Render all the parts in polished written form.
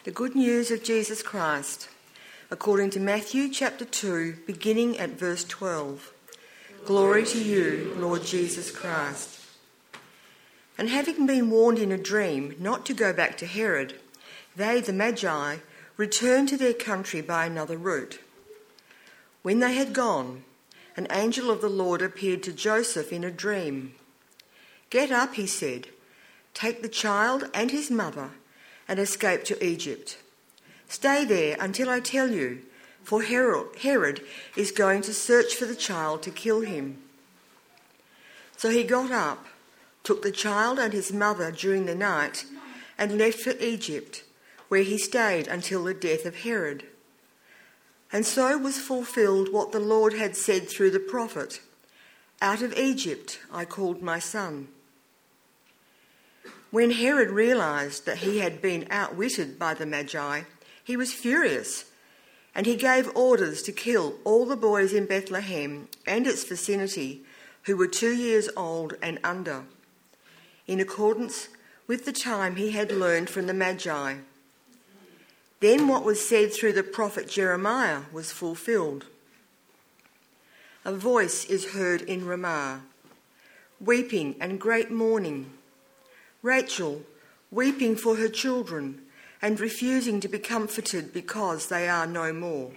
The good news of Jesus Christ, according to Matthew chapter 2, beginning at verse 12. Glory to you, Lord Jesus Christ. And having been warned in a dream not to go back to Herod, they, the Magi, returned to their country by another route. When they had gone, an angel of the Lord appeared to Joseph in a dream. "Get up," he said, "take the child and his mother and escape to Egypt. Stay there until I tell you, for Herod is going to search for the child to kill him." So he got up, took the child and his mother during the night, and left for Egypt, where he stayed until the death of Herod. And so was fulfilled what the Lord had said through the prophet, "Out of Egypt I called my son." When Herod realised that he had been outwitted by the Magi, he was furious, and he gave orders to kill all the boys in Bethlehem and its vicinity who were 2 years old and under, in accordance with the time he had learned from the Magi. Then what was said through the prophet Jeremiah was fulfilled. A voice is heard in Ramah, weeping and great mourning, Rachel weeping for her children and refusing to be comforted because they are no more.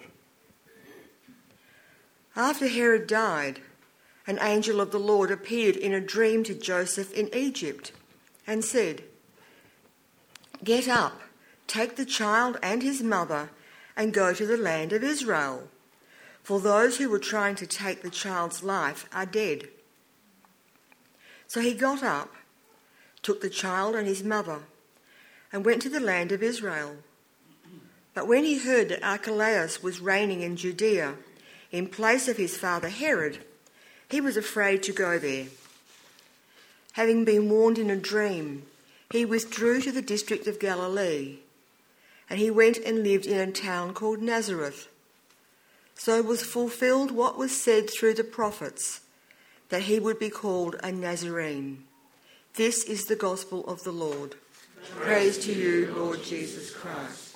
After Herod died, an angel of the Lord appeared in a dream to Joseph in Egypt and said, "Get up, take the child and his mother and go to the land of Israel, for those who were trying to take the child's life are dead." So he got up, took the child and his mother, and went to the land of Israel. But when he heard that Archelaus was reigning in Judea in place of his father Herod, he was afraid to go there. Having been warned in a dream, he withdrew to the district of Galilee, and he went and lived in a town called Nazareth. So was fulfilled what was said through the prophets, that he would be called a Nazarene. This is the gospel of the Lord. Praise to you, Lord Jesus Christ.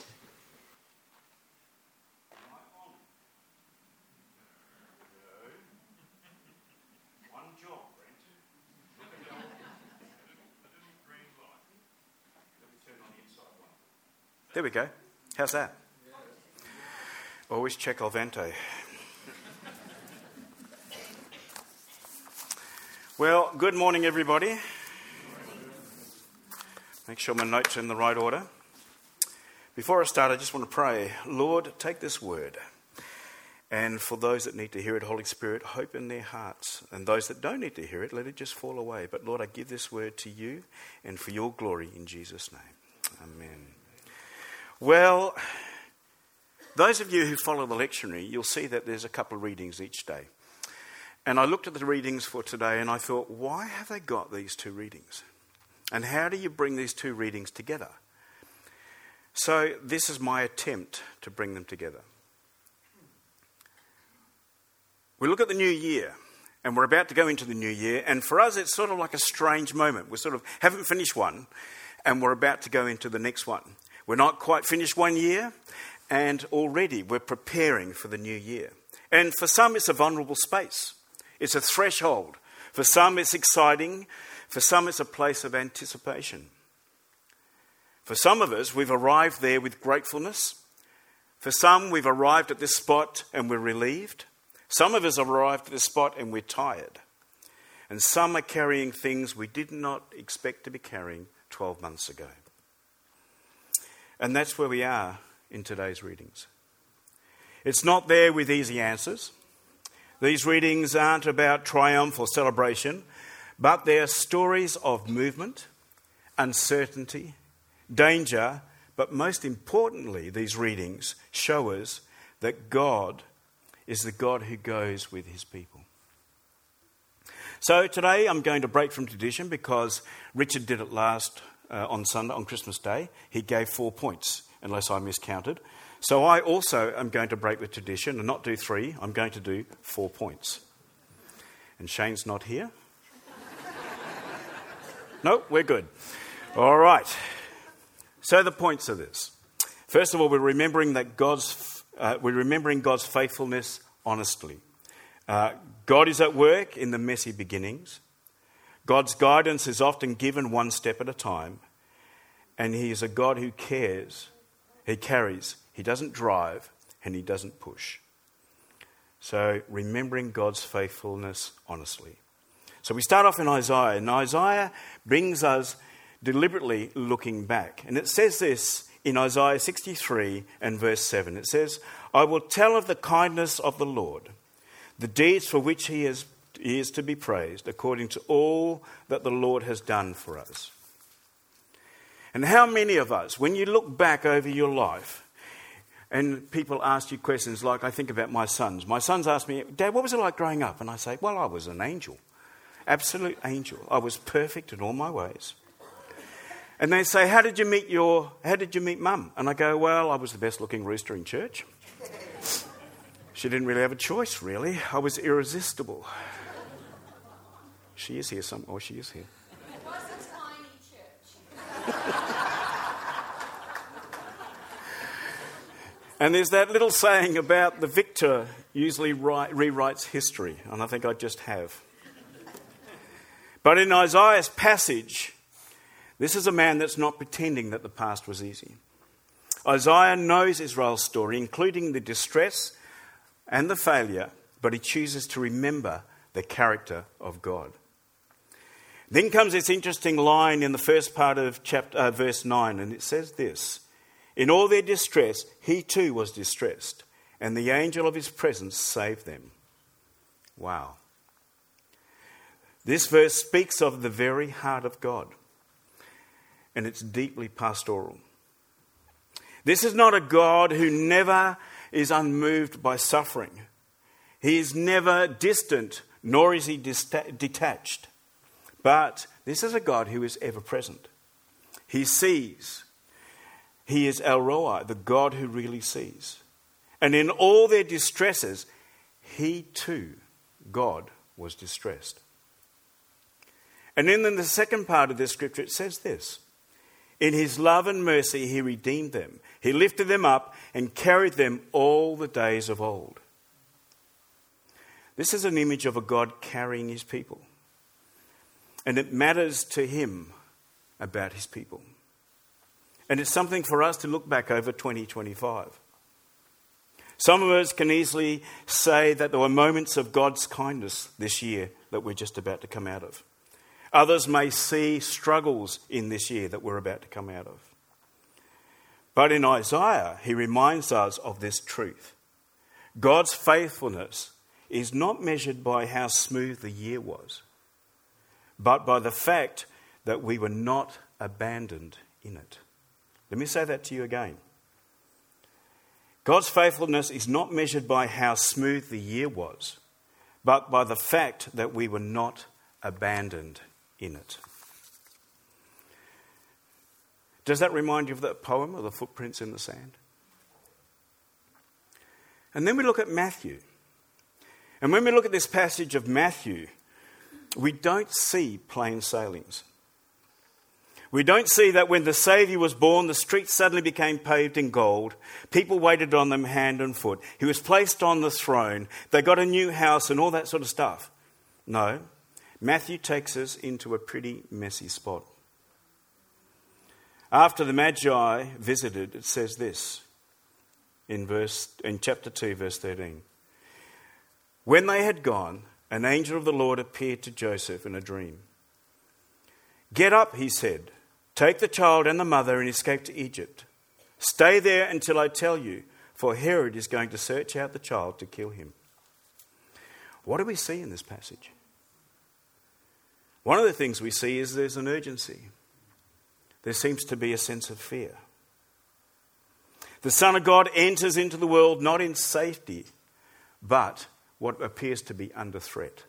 There we go. How's that? Always check al vento. Well, good morning, everybody. Make sure my notes are in the right order. Before I start, I just want to pray. Lord, take this word. And for those that need to hear it, Holy Spirit, hope in their hearts. And those that don't need to hear it, let it just fall away. But Lord, I give this word to you and for your glory in Jesus' name. Amen. Well, those of you who follow the lectionary, you'll see that there's a couple of readings each day. And I looked at the readings for today and I thought, why have they got these two readings? And how do you bring these two readings together? So this is my attempt to bring them together. We look at the new year, and we're about to go into the new year, and for us it's sort of like a strange moment. We sort of haven't finished one, and we're about to go into the next one. We're not quite finished 1 year, and already we're preparing for the new year. And for some it's a vulnerable space. It's a threshold. For some it's exciting. For some, it's a place of anticipation. For some of us, we've arrived there with gratefulness. For some, we've arrived at this spot and we're relieved. Some of us have arrived at this spot and we're tired. And some are carrying things we did not expect to be carrying 12 months ago. And that's where we are in today's readings. It's not there with easy answers. These readings aren't about triumph or celebration, but they are stories of movement, uncertainty, danger, but most importantly, these readings show us that God is the God who goes with his people. So today I'm going to break from tradition because Richard did it on Sunday, on Christmas Day. He gave 4 points, unless I miscounted. So I also am going to break with tradition and not do 3. I'm going to do 4 points. And Shane's not here. No, we're good. All right. So the points are this. First of all, we're remembering God's faithfulness honestly. God is at work in the messy beginnings. God's guidance is often given one step at a time. And he is a God who cares. He carries. He doesn't drive and he doesn't push. So remembering God's faithfulness honestly. So we start off in Isaiah. And Isaiah brings us deliberately looking back. And it says this in Isaiah 63 and verse 7. It says, I will tell of the kindness of the Lord, the deeds for which he is to be praised, according to all that the Lord has done for us. And how many of us, when you look back over your life, and people ask you questions like, I think about my sons. My sons ask me, Dad, what was it like growing up? And I say, well, I was an angel, absolute angel. I was perfect in all my ways. And they say, how did you meet Mum? And I go, well, I was the best looking rooster in church. She didn't really have a choice, really. I was irresistible. She is here somewhere. Oh, she is here. It was a tiny church. And there's that little saying about the victor usually rewrites history, and I think I just have. But in Isaiah's passage, this is a man that's not pretending that the past was easy. Isaiah knows Israel's story, including the distress and the failure, but he chooses to remember the character of God. Then comes this interesting line in the first part of verse 9, and it says this, in all their distress, he too was distressed, and the angel of his presence saved them. Wow. This verse speaks of the very heart of God, and it's deeply pastoral. This is not a God who never is unmoved by suffering. He is never distant, nor is he detached. But this is a God who is ever present. He sees. He is El Roi, the God who really sees. And in all their distresses, he too, God, was distressed. And then in the second part of the scripture, it says this. In his love and mercy, he redeemed them. He lifted them up and carried them all the days of old. This is an image of a God carrying his people. And it matters to him about his people. And it's something for us to look back over 2025. Some of us can easily say that there were moments of God's kindness this year that we're just about to come out of. Others may see struggles in this year that we're about to come out of. But in Isaiah, he reminds us of this truth. God's faithfulness is not measured by how smooth the year was, but by the fact that we were not abandoned in it. Let me say that to you again. God's faithfulness is not measured by how smooth the year was, but by the fact that we were not abandoned in it. Does that remind you of that poem of the footprints in the sand? And then we look at Matthew. And when we look at this passage of Matthew, we don't see plain sailings. We don't see that when the Saviour was born, the streets suddenly became paved in gold. People waited on them hand and foot. He was placed on the throne. They got a new house and all that sort of stuff. No, Matthew takes us into a pretty messy spot. After the Magi visited, it says this in chapter 2, verse 13. When they had gone, an angel of the Lord appeared to Joseph in a dream. Get up, he said. Take the child and the mother and escape to Egypt. Stay there until I tell you, for Herod is going to search out the child to kill him. What do we see in this passage? One of the things we see is there's an urgency. There seems to be a sense of fear. The Son of God enters into the world not in safety, but what appears to be under threat.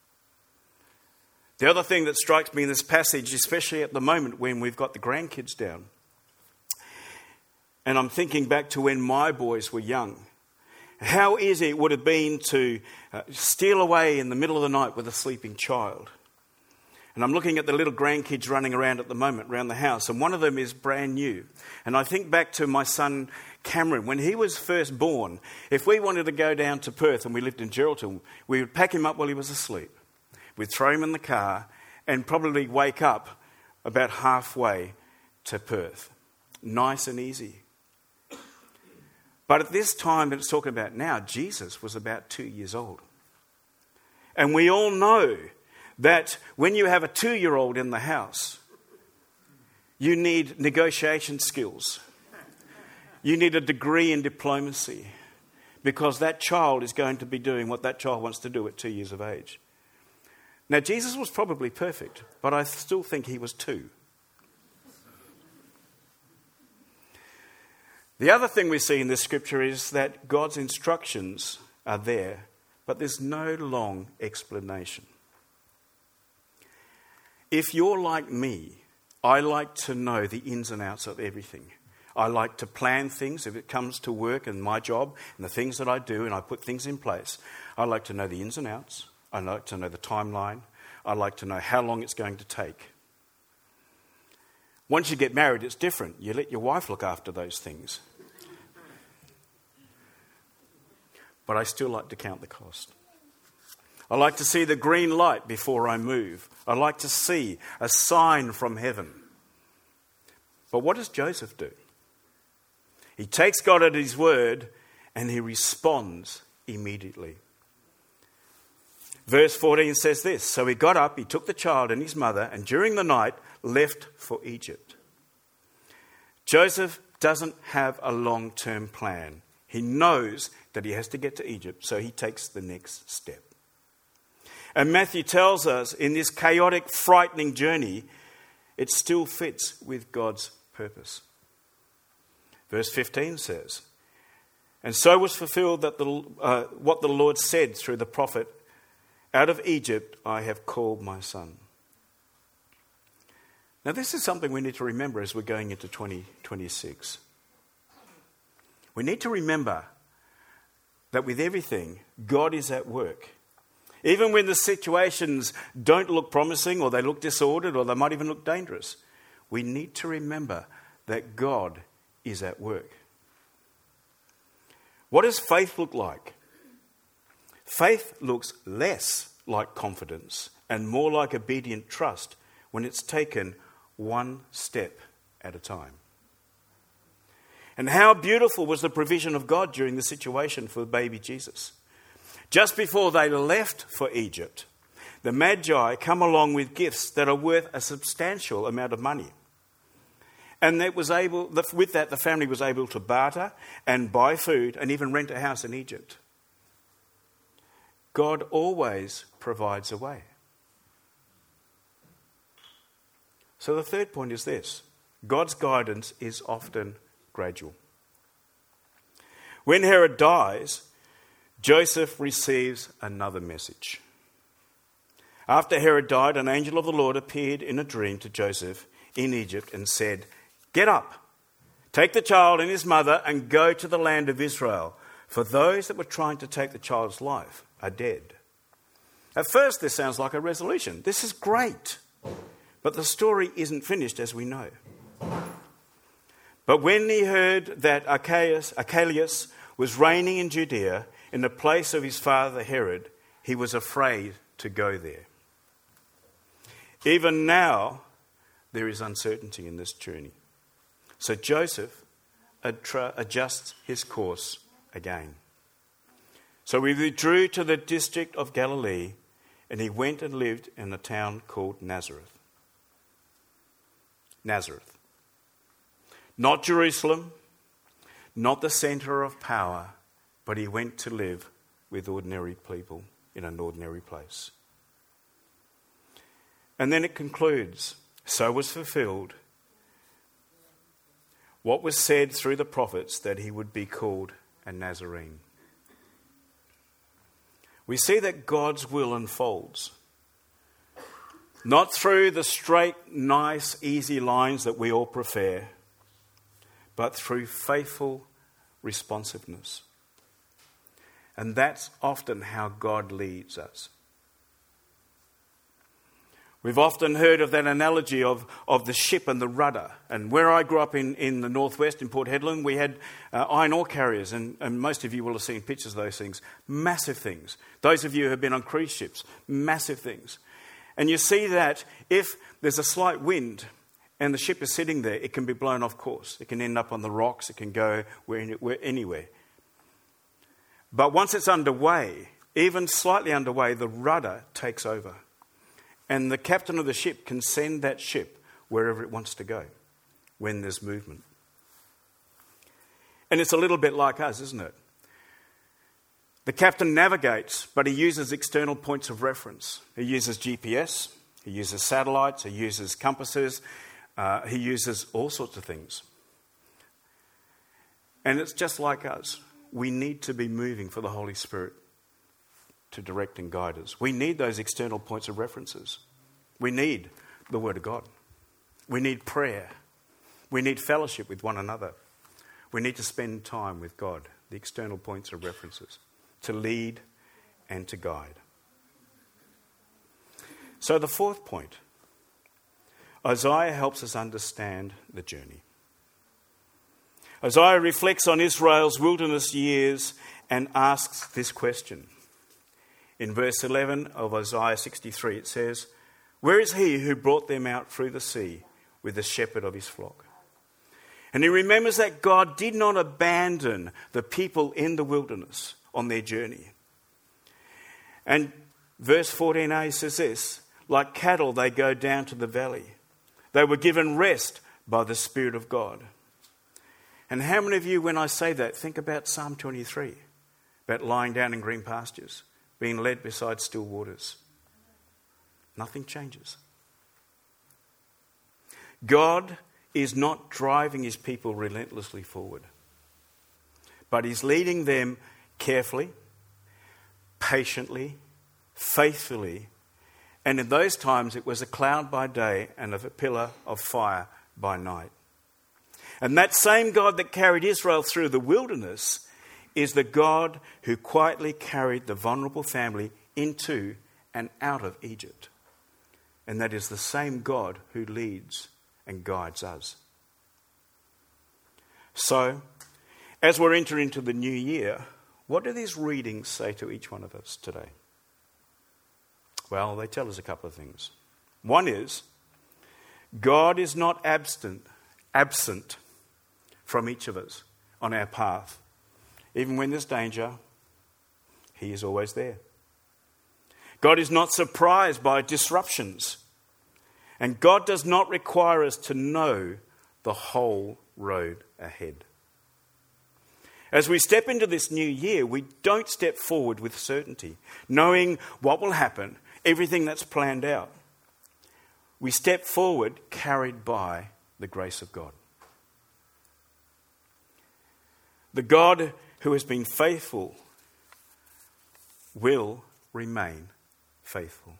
The other thing that strikes me in this passage, especially at the moment when we've got the grandkids down, and I'm thinking back to when my boys were young, how easy it would have been to steal away in the middle of the night with a sleeping child. And I'm looking at the little grandkids running around at the moment around the house, and one of them is brand new. And I think back to my son Cameron. When he was first born, if we wanted to go down to Perth and we lived in Geraldton, we would pack him up while he was asleep. We'd throw him in the car and probably wake up about halfway to Perth. Nice and easy. But at this time, it's talking about now, Jesus was about 2 years old. And we all know that when you have a 2-year-old in the house, you need negotiation skills. You need a degree in diplomacy, because that child is going to be doing what that child wants to do at 2 years of age. Now, Jesus was probably perfect, but I still think he was 2. The other thing we see in this scripture is that God's instructions are there, but there's no long explanation. If you're like me, I like to know the ins and outs of everything. I like to plan things if it comes to work and my job and the things that I do, and I put things in place. I like to know the ins and outs. I like to know the timeline. I like to know how long it's going to take. Once you get married, it's different. You let your wife look after those things. But I still like to count the cost. I like to see the green light before I move. I like to see a sign from heaven. But what does Joseph do? He takes God at his word and he responds immediately. Verse 14 says this: So he got up, he took the child and his mother, and during the night left for Egypt. Joseph doesn't have a long-term plan. He knows that he has to get to Egypt, so he takes the next step. And Matthew tells us in this chaotic, frightening journey, it still fits with God's purpose. Verse 15 says, And so was fulfilled that what the Lord said through the prophet, Out of Egypt I have called my son. Now this is something we need to remember as we're going into 2026. We need to remember that with everything, God is at work. Even when the situations don't look promising, or they look disordered, or they might even look dangerous, we need to remember that God is at work. What does faith look like? Faith looks less like confidence and more like obedient trust when it's taken one step at a time. And how beautiful was the provision of God during the situation for baby Jesus. Just before they left for Egypt, the Magi come along with gifts that are worth a substantial amount of money. And with that, the family was able to barter and buy food and even rent a house in Egypt. God always provides a way. So the third point is this: God's guidance is often gradual. When Herod dies, Joseph receives another message. After Herod died, an angel of the Lord appeared in a dream to Joseph in Egypt and said, Get up, take the child and his mother and go to the land of Israel, for those that were trying to take the child's life are dead. At first, this sounds like a resolution. This is great. But the story isn't finished, as we know. But when he heard that Archelaus was reigning in Judea in the place of his father Herod, he was afraid to go there. Even now, there is uncertainty in this journey. So Joseph adjusts his course again. So he withdrew to the district of Galilee, and he went and lived in a town called Nazareth. Nazareth. Not Jerusalem, not the centre of power, but he went to live with ordinary people in an ordinary place. And then it concludes, so was fulfilled what was said through the prophets, that he would be called a Nazarene. We see that God's will unfolds, not through the straight, nice, easy lines that we all prefer, but through faithful responsiveness. And that's often how God leads us. We've often heard of that analogy of the ship and the rudder. And where I grew up in the northwest, in Port Hedland, we had iron ore carriers. And most of you will have seen pictures of those things. Massive things. Those of you who have been on cruise ships, massive things. And you see that if there's a slight wind and the ship is sitting there, it can be blown off course. It can end up on the rocks. It can go anywhere. But once it's underway, even slightly underway, the rudder takes over. And the captain of the ship can send that ship wherever it wants to go when there's movement. And it's a little bit like us, isn't it? The captain navigates, but he uses external points of reference. He uses GPS, he uses satellites, he uses compasses, he uses all sorts of things. And it's just like us. We need to be moving for the Holy Spirit to direct and guide us. We need those external points of references. We need the Word of God. We need prayer. We need fellowship with one another. We need to spend time with God, the external points of references, to lead and to guide. So the fourth point, Isaiah helps us understand the journey. Isaiah reflects on Israel's wilderness years and asks this question. In verse 11 of Isaiah 63, it says, "Where is he who brought them out through the sea with the shepherd of his flock?" And he remembers that God did not abandon the people in the wilderness on their journey. And verse 14a says this, "Like cattle they go down to the valley. They were given rest by the Spirit of God." And how many of you, when I say that, think about Psalm 23, about lying down in green pastures, being led beside still waters? Nothing changes. God is not driving his people relentlessly forward, but he's leading them carefully, patiently, faithfully, and in those times it was a cloud by day and a pillar of fire by night. And that same God that carried Israel through the wilderness is the God who quietly carried the vulnerable family into and out of Egypt. And that is the same God who leads and guides us. So, as we're entering into the new year, what do these readings say to each one of us today? Well, they tell us a couple of things. One is, God is not absent from each of us on our path. Even when there's danger, he is always there. God is not surprised by disruptions. And God does not require us to know the whole road ahead. As we step into this new year, we don't step forward with certainty, knowing what will happen, everything that's planned out. We step forward carried by the grace of God. The God who has been faithful will remain faithful.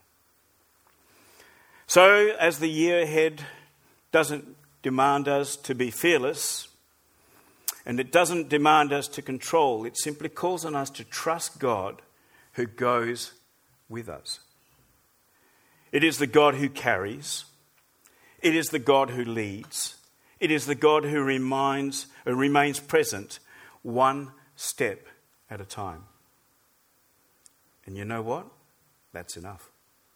So, as the year ahead doesn't demand us to be fearless, and it doesn't demand us to control, it simply calls on us to trust God who goes with us. It is the God who carries. It is the God who leads. It is the God who remains present one step at a time. And you know what? That's enough.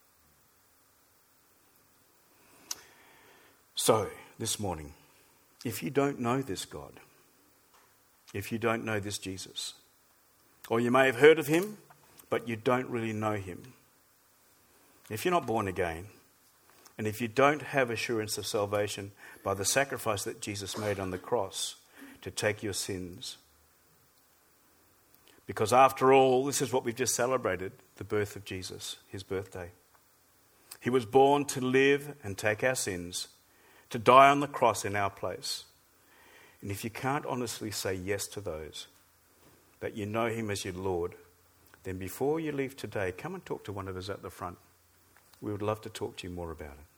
So, this morning, if you don't know this God, if you don't know this Jesus, or you may have heard of him, but you don't really know him, if you're not born again, and if you don't have assurance of salvation by the sacrifice that Jesus made on the cross to take your sins, because after all, this is what we've just celebrated, the birth of Jesus, his birthday. He was born to live and take our sins, to die on the cross in our place. And if you can't honestly say yes to those, that you know him as your Lord, then before you leave today, come and talk to one of us at the front. We would love to talk to you more about it.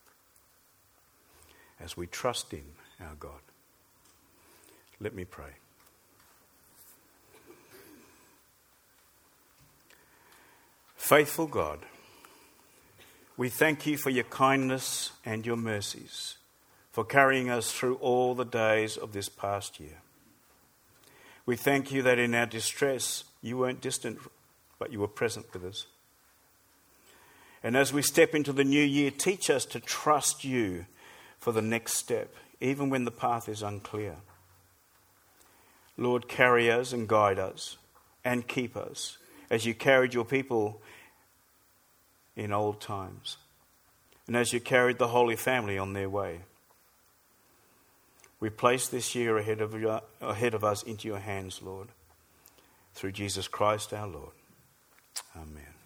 As we trust in our God. Let me pray. Faithful God, We thank you for your kindness and your mercies, for carrying us through all the days of this past year. We thank you that in our distress, you weren't distant, but you were present with us. And as we step into the new year, teach us to trust you for the next step, even when the path is unclear. Lord, carry us and guide us and keep us as you carried your people in old times, and as you carried the Holy Family on their way. We place this year ahead of us into your hands, Lord, through Jesus Christ our Lord. Amen.